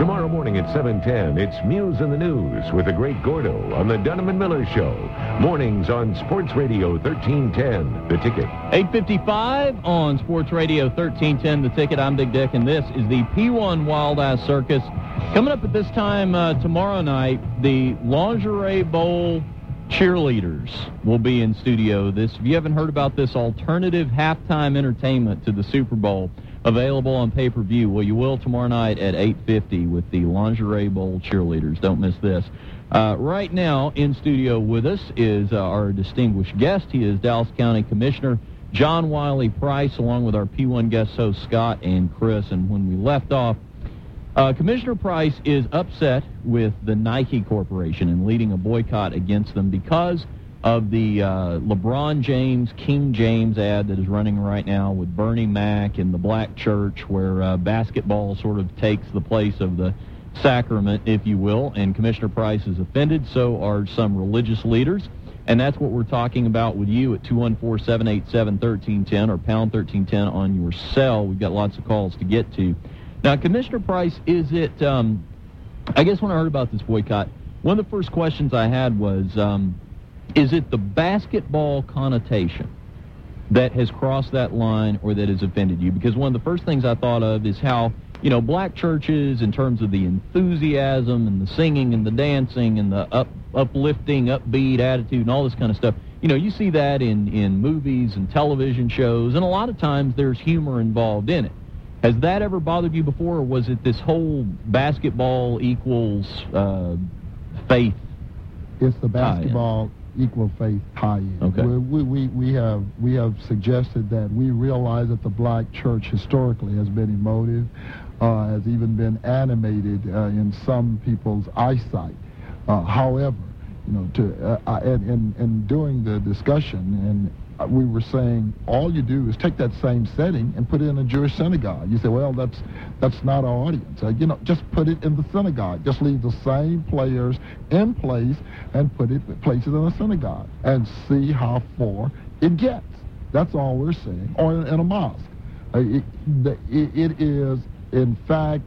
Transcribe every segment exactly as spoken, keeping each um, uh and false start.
Tomorrow morning at seven ten, it's Muse in the News with the great Gordo on the Dunham and Miller Show. Mornings on Sports Radio thirteen ten, The Ticket. eight fifty-five on Sports Radio thirteen ten, The Ticket. I'm Big Dick, and this is the P one Wild Ass Circus. Coming up at this time uh, tomorrow night, the Lingerie Bowl cheerleaders will be in studio. This, if you haven't heard about this alternative halftime entertainment to the Super Bowl, available on pay-per-view. Well, you will tomorrow night at eight fifty with the Lingerie Bowl cheerleaders. Don't miss this. Uh, right now, in studio with us is uh, our distinguished guest. He is Dallas County Commissioner John Wiley Price, along with our P one guest hosts Scott and Chris. And when we left off, uh, Commissioner Price is upset with the Nike Corporation and leading a boycott against them because of the uh, LeBron James, King James ad that is running right now with Bernie Mac and the Black Church, where uh, basketball sort of takes the place of the sacrament, if you will, and Commissioner Price is offended. So are some religious leaders, and that's what we're talking about with you at two one four, seven eight seven, one three one zero or pound thirteen ten on your cell. We've got lots of calls to get to. Now, Commissioner Price, is it, um, I guess when I heard about this boycott, one of the first questions I had was, um, is it the basketball connotation that has crossed that line or that has offended you? Because one of the first things I thought of is how, you know, black churches, in terms of the enthusiasm and the singing and the dancing and the up, uplifting, upbeat attitude and all this kind of stuff, you know, you see that in, in movies and television shows, and a lot of times there's humor involved in it. Has that ever bothered you before, or was it this whole basketball equals uh, faith? It's the basketball equal faith tie-in. Okay. We, we, we, have, we have suggested that we realize that the black church historically has been emotive, uh, has even been animated uh, in some people's eyesight. Uh, however, you know, to uh, I, and, and, and during the discussion, and uh, we were saying all you do is take that same setting and put it in a Jewish synagogue. You say, well, that's that's not our audience. Uh, you know, just put it in the synagogue. Just leave the same players in place and put it place it in a synagogue and see how far it gets. That's all we're saying. Or in, in a mosque. Uh, it, the, it, it is, in fact,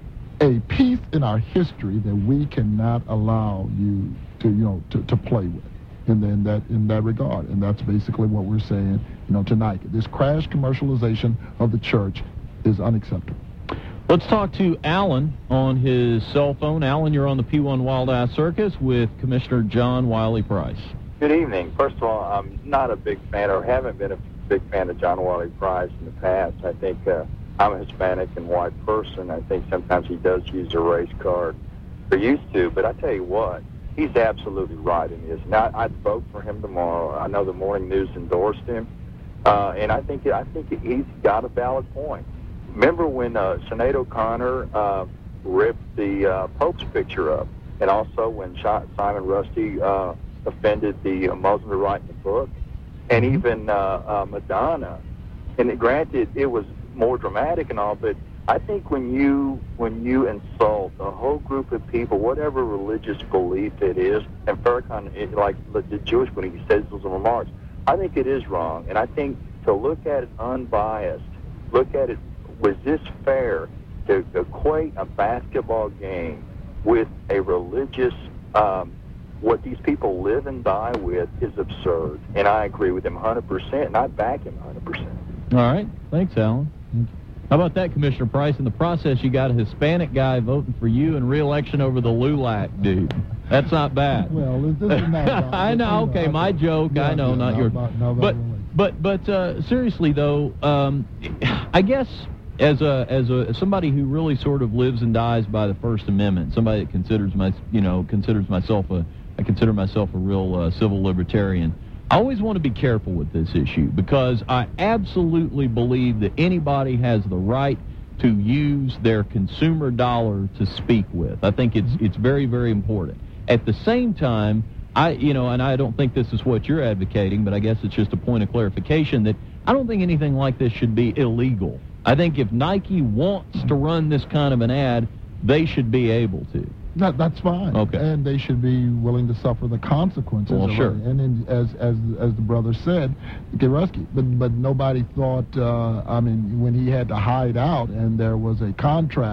a piece in our history that we cannot allow you to, you know, to, to play with. In, the, in that in that regard, and that's basically what we're saying, you know, tonight. This crash commercialization of the church is unacceptable. Let's talk to Alan on his cell phone. Alan, you're on the P one Wild Ass Circus with Commissioner John Wiley Price. Good evening. First of all, I'm not a big fan, or haven't been a big fan of John Wiley Price in the past. I think uh, I'm a Hispanic and white person. I think sometimes he does use a race card. They're used to, but I tell you what, he's absolutely right in this. Now, I'd vote for him tomorrow. I know the Morning News endorsed him, uh, and I think I think he's got a valid point. Remember when uh, Sinead O'Connor uh, ripped the uh, Pope's picture up, and also when Simon Rusty uh, offended the uh, Muslim to write in the book, and even uh, uh, Madonna. And it, granted, it was more dramatic and all, but I think when you when you insult a whole group of people, whatever religious belief it is, and Farrakhan, it, like the Jewish when he says those remarks, I think it is wrong. And I think to look at it unbiased, look at it, was this fair to equate a basketball game with a religious, um, what these people live and die with is absurd. And I agree with him one hundred percent, and I back him one hundred percent. All right. Thanks, Alan. How about that, Commissioner Price? In the process, you got a Hispanic guy voting for you in re-election over the Lulac dude. That's not bad. Well, this is not about, I know. Okay, my joke. Yeah, I know, yeah, not no, yours. about, no, but, about but, but, uh, seriously though, um, I guess as a as a as somebody who really sort of lives and dies by the First Amendment, somebody that considers my you know considers myself a I consider myself a real uh, civil libertarian. I always want to be careful with this issue because I absolutely believe that anybody has the right to use their consumer dollar to speak with. I think it's it's very, very important. At the same time, I you know, and I don't think this is what you're advocating, but I guess it's just a point of clarification that I don't think anything like this should be illegal. I think if Nike wants to run this kind of an ad, they should be able to. That, that's fine. Okay. And they should be willing to suffer the consequences. Well, of sure. it. And in, as as as the brother said, get rescued. But but nobody thought. Uh, I mean, when he had to hide out, and there was a contract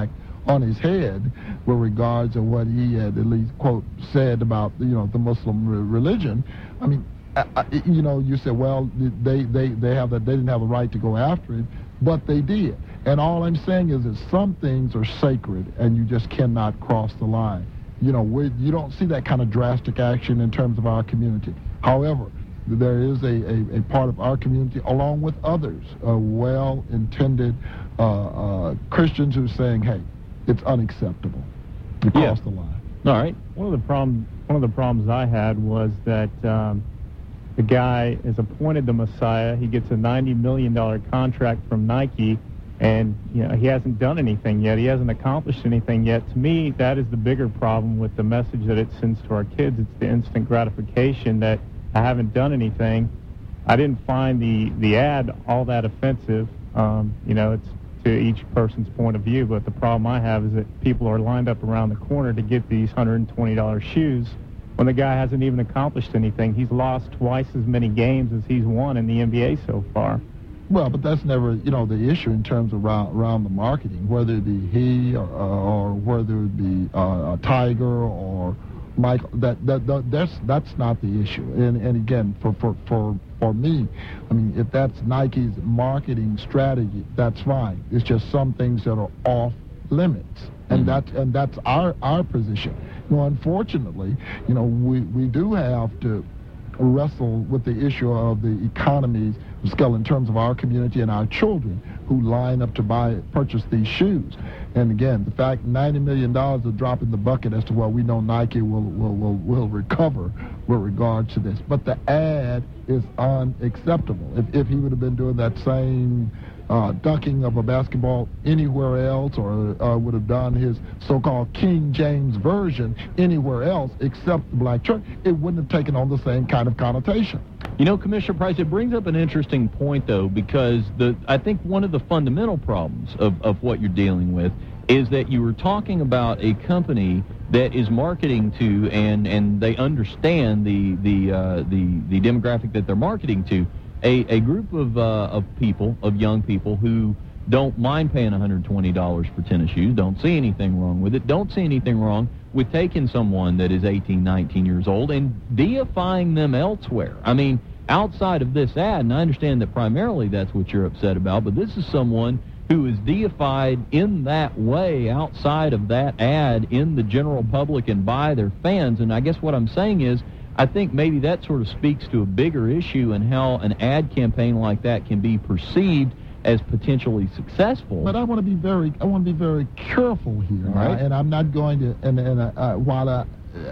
on his head with regards to what he had at least, quote, said about, you know, the Muslim re- religion. I mean, I, I, you know, you said, well, they, they, they, have that, they didn't have the right to go after him, but they did. And all I'm saying is that some things are sacred, and you just cannot cross the line. You know, we, you don't see that kind of drastic action in terms of our community. However, there is a, a, a part of our community, along with others, uh, well-intended uh, uh, Christians who are saying, hey, it's unacceptable. You Yeah. cross the line. All right. One of the problem, one of the problems I had was that um, the guy is appointed the Messiah. He gets a ninety million dollars contract from Nike, and you know he hasn't done anything yet. He hasn't accomplished anything yet. To me, that is the bigger problem with the message that it sends to our kids. It's the instant gratification that I haven't done anything. I didn't find the, the ad all that offensive. Um, you know, it's to each person's point of view, but the problem I have is that people are lined up around the corner to get these one hundred twenty dollars shoes when the guy hasn't even accomplished anything. He's lost twice as many games as he's won in the N B A so far. Well, but that's never, you know, the issue in terms of around, around the marketing, whether it be he or, or whether it be uh, a Tiger or Michael. That, that that that's that's not the issue. And and again, for for for for me, I mean, if that's Nike's marketing strategy, that's fine. It's just some things that are off limits, and Mm-hmm. that's and that's our our position. You know, unfortunately, you know, we we do have to wrestle with the issue of the economies of scale in terms of our community and our children who line up to buy, purchase these shoes. And again, the fact ninety million dollars is a drop in the bucket as to what we know Nike will, will, will, will recover with regard to this. But the ad is unacceptable. If, if he would have been doing that same uh, dunking of a basketball anywhere else, or uh, would have done his so-called King James version anywhere else except the black church, it wouldn't have taken on the same kind of connotation. You know, Commissioner Price, it brings up an interesting point, though, because the I think one of the fundamental problems of, of what you're dealing with is that you were talking about a company that is marketing to, and, and they understand the the, uh, the the demographic that they're marketing to, a, a group of uh, of people, of young people who don't mind paying one hundred twenty dollars for tennis shoes, don't see anything wrong with it, don't see anything wrong with taking someone that is eighteen, nineteen years old and deifying them elsewhere. I mean, outside of this ad, and I understand that primarily that's what you're upset about, but this is someone who is deified in that way outside of that ad in the general public and by their fans. And I guess what I'm saying is, I think maybe that sort of speaks to a bigger issue and how an ad campaign like that can be perceived as potentially successful. But I want to be very, I want to be very careful here, All right. and I'm not going to. And, and uh, uh, while uh,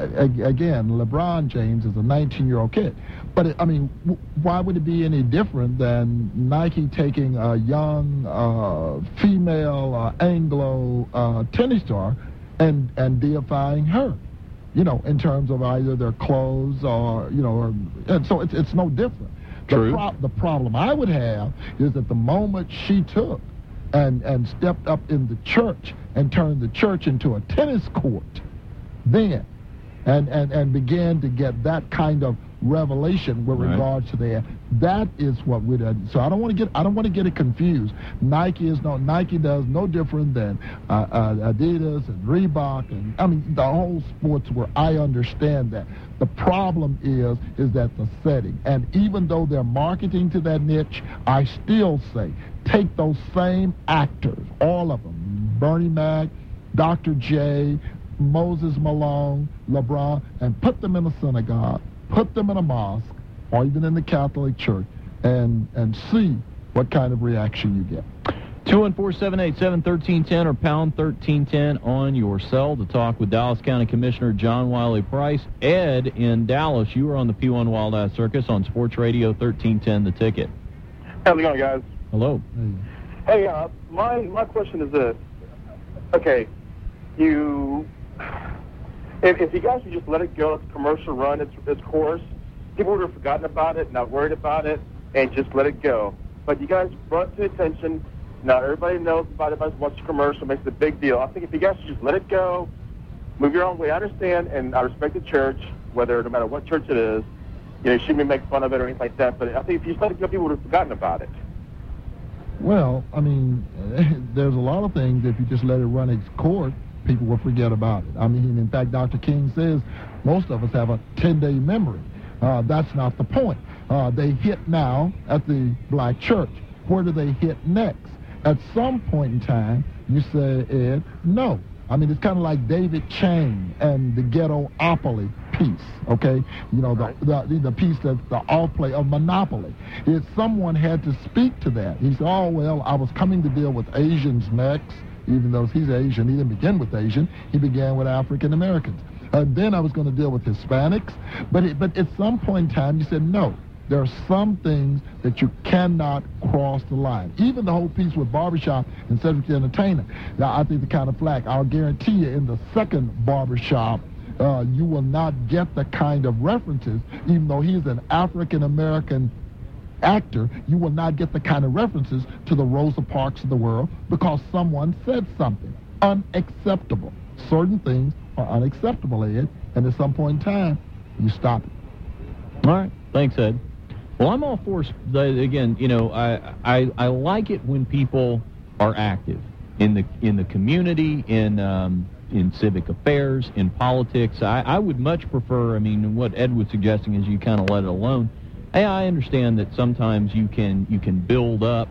again, LeBron James is a nineteen-year-old kid, but it, I mean, w- why would it be any different than Nike taking a young uh, female uh, Anglo uh, tennis star and and deifying her? You know, in terms of either their clothes or you know, or, and so it's it's no different. True. The, pro- the problem I would have is that the moment she took and, and stepped up in the church and turned the church into a tennis court, then, and, and, and began to get that kind of revelation with Right. regards to that, that is what we'd uh, so I don't want to get I don't want to get it confused. Nike is no Nike does no different than uh, uh, Adidas and Reebok, and I mean the whole sports where I understand that. The problem is is that the setting, and even though they're marketing to that niche, I still say take those same actors, all of them, Bernie Mac, Doctor J, Moses Malone, LeBron, and put them in a synagogue, put them in a mosque, or even in the Catholic Church, and and see what kind of reaction you get. two one four, seven eight seven, one three one zero or pound thirteen ten on your cell to talk with Dallas County Commissioner John Wiley Price. Ed in Dallas, you are on the P one Wild Ass Circus on Sports Radio thirteen ten The Ticket. How's it going, guys? Hello. Hey, uh, my my question is this. Okay, you, if, if you guys would just let it go, let the commercial run its, its course, people would have forgotten about it, not worried about it, and just let it go. But you guys brought it to attention. Now everybody knows about it. Everybody watches the commercial, makes it a big deal. I think if you guys just let it go, move your own way. I understand, and I respect the church, whether no matter what church it is. You know, you shouldn't make fun of it or anything like that. But I think if you just let it go, people would have forgotten about it. Well, I mean, there's a lot of things, if you just let it run its course, people will forget about it. I mean, in fact, Doctor King says most of us have a ten-day memory. Uh, that's not the point. Uh, they hit now at the black church. Where do they hit next? At some point in time, you say, Ed, no. I mean, it's kind of like David Chang and the Ghetto-opoly piece, okay? You know, the, the, the piece that's the off-play of Monopoly. If someone had to speak to that, he said, oh, well, I was coming to deal with Asians next, even though he's Asian. He didn't begin with Asian. He began with African Americans. And then I was going to deal with Hispanics. But, it, but at some point in time, you said, no. There are some things that you cannot cross the line. Even the whole piece with Barbershop and Cedric the Entertainer. Now, I think the kind of flack, I'll guarantee you in the second Barbershop, uh, you will not get the kind of references, even though he's an African-American actor, you will not get the kind of references to the Rosa Parks of the world because someone said something unacceptable. Certain things are unacceptable, Ed, and at some point in time, you stop it. All right. Thanks, Ed. Well, I'm all for, again, you know, I, I I like it when people are active in the in the community, in um, in civic affairs, in politics. I, I would much prefer, I mean, what Ed was suggesting is you kind of let it alone. Hey, I understand that sometimes you can you can build up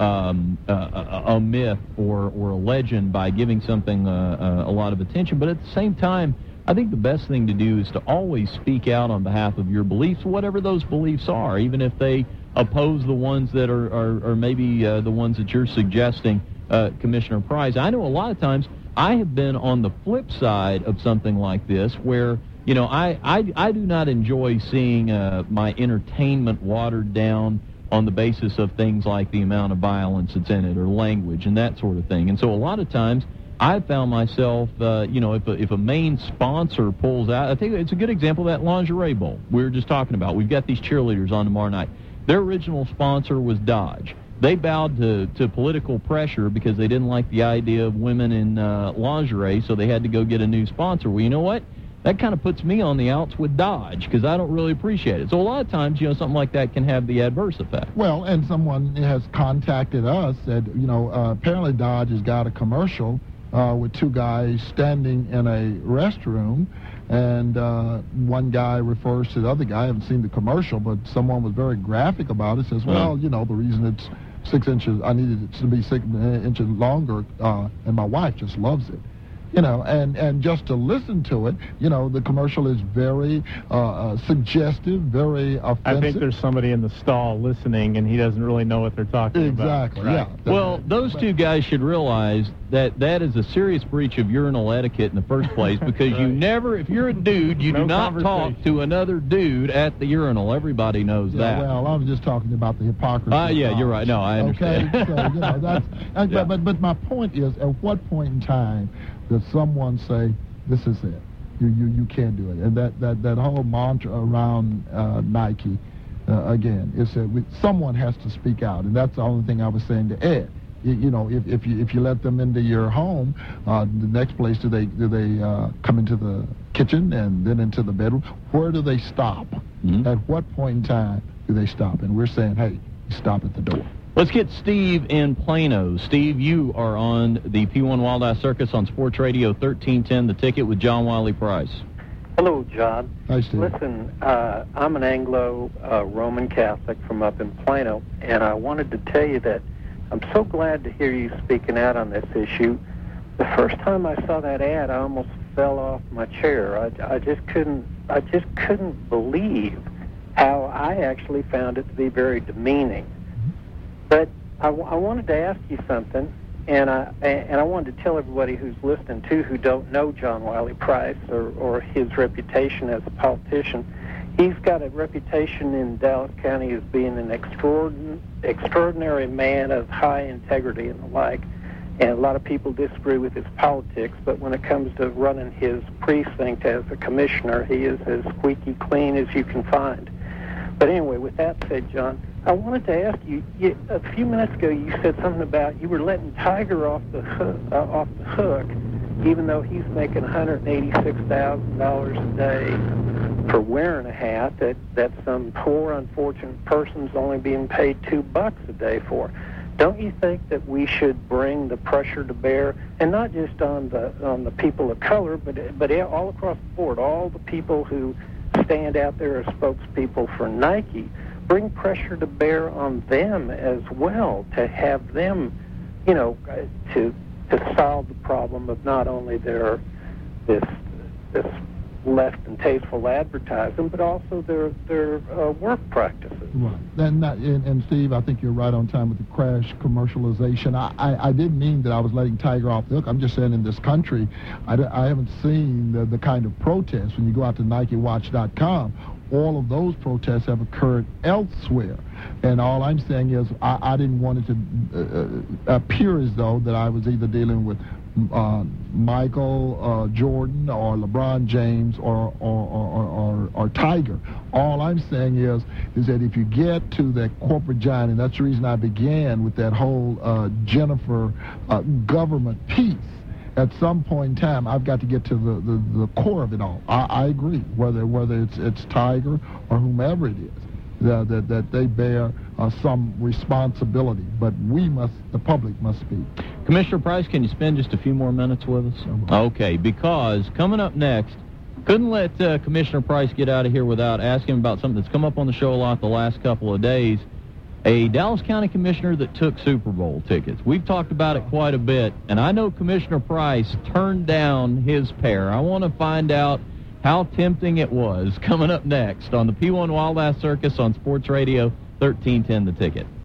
um, a, a, a myth or, or a legend by giving something uh, a, a lot of attention, but at the same time, I think the best thing to do is to always speak out on behalf of your beliefs, whatever those beliefs are, even if they oppose the ones that are, are, are maybe uh, the ones that you're suggesting, uh, Commissioner Price. I know a lot of times I have been on the flip side of something like this where, you know, I, I, I do not enjoy seeing uh, my entertainment watered down on the basis of things like the amount of violence that's in it or language and that sort of thing. And so a lot of times I found myself, uh, you know, if a, if a main sponsor pulls out, I think it's a good example of that lingerie bowl we were just talking about. We've got these cheerleaders on tomorrow night. Their original sponsor was Dodge. They bowed to, to political pressure because they didn't like the idea of women in uh, lingerie, so they had to go get a new sponsor. Well, you know what? That kind of puts me on the outs with Dodge because I don't really appreciate it. So a lot of times, you know, something like that can have the adverse effect. Well, and someone has contacted us, said, you know, uh, apparently Dodge has got a commercial Uh, with two guys standing in a restroom, and uh, one guy refers to the other guy. I haven't seen the commercial, but someone was very graphic about it. Says, well, you know, the reason it's six inches, I needed it to be six inches longer, uh, and my wife just loves it. You know, and, and just to listen to it, you know, the commercial is very uh, uh, suggestive, very offensive. I think there's somebody in the stall listening, and he doesn't really know what they're talking exactly, about. Exactly, right? yeah. Well, those two guys should realize that that is a serious breach of urinal etiquette in the first place because right. you never, if you're a dude, you no do not talk to another dude at the urinal. Everybody knows yeah, that. Well, I was just talking about the hypocrisy. Uh, yeah, you're right. No, I understand. Okay, so, you know, that's, yeah. but, but my point is, at what point in time does someone say, this is it, you you, you can't do it? And that, that, that whole mantra around uh, Nike, uh, again, is that we, someone has to speak out, and that's the only thing I was saying to Ed. You, you know, if, if you if you let them into your home, uh, the next place do they do they uh, come into the kitchen and then into the bedroom? Where do they stop? Mm-hmm. At what point in time do they stop? And we're saying, hey, stop at the door. Let's get Steve in Plano. Steve, you are on the P one Wild Eye Circus on Sports Radio thirteen ten, The Ticket with John Wiley Price. Hello, John. Hi, Steve. Listen, uh, I'm an Anglo-Roman uh, Catholic from up in Plano, and I wanted to tell you that I'm so glad to hear you speaking out on this issue. The first time I saw that ad, I almost fell off my chair. I, I just couldn't. I just couldn't believe how I actually found it to be very demeaning. But I, I wanted to ask you something, and I and I wanted to tell everybody who's listening too, who don't know John Wiley Price or, or his reputation as a politician. He's got a reputation in Dallas County as being an extraordinary, extraordinary man of high integrity and the like. And a lot of people disagree with his politics, but when it comes to running his precinct as a commissioner, he is as squeaky clean as you can find. But anyway, with that said, John, I wanted to ask you, you a few minutes ago you said something about you were letting Tiger off the hook, uh, off the hook, even though he's making one hundred eighty-six thousand dollars a day for wearing a hat that, that some poor, unfortunate person's only being paid two bucks a day for. don't you think that we should bring the pressure to bear, and not just on the on the people of color, but but all across the board, all the people who stand out there as spokespeople for Nike, bring pressure to bear on them as well, to have them, you know, to to solve the problem of not only their this this left and tasteful advertising, but also their their uh, work practices. Right. And, that, and, and Steve, I think you're right on time with the crash commercialization. I, I, I didn't mean that I was letting Tiger off the hook. I'm just saying in this country, I, I haven't seen the, the kind of protests. When you go out to Nike Watch dot com, all of those protests have occurred elsewhere. And all I'm saying is I, I didn't want it to uh, appear as though that I was either dealing with uh, Michael uh, Jordan or LeBron James or or, or, or or Tiger. All I'm saying is is that if you get to that corporate giant, and that's the reason I began with that whole uh, Jennifer uh, government piece, at some point in time, I've got to get to the, the, the core of it all. I, I agree, whether whether it's it's Tiger or whomever it is, that that, that they bear uh, some responsibility. But we must, the public must speak. Commissioner Price, can you spend just a few more minutes with us? Okay, because coming up next, couldn't let uh, Commissioner Price get out of here without asking about something that's come up on the show a lot the last couple of days. A Dallas County commissioner that took Super Bowl tickets. We've talked about it quite a bit, and I know Commissioner Price turned down his pair. I want to find out how tempting it was. Coming up next on the P one Wild Ass Circus on Sports Radio thirteen ten The Ticket.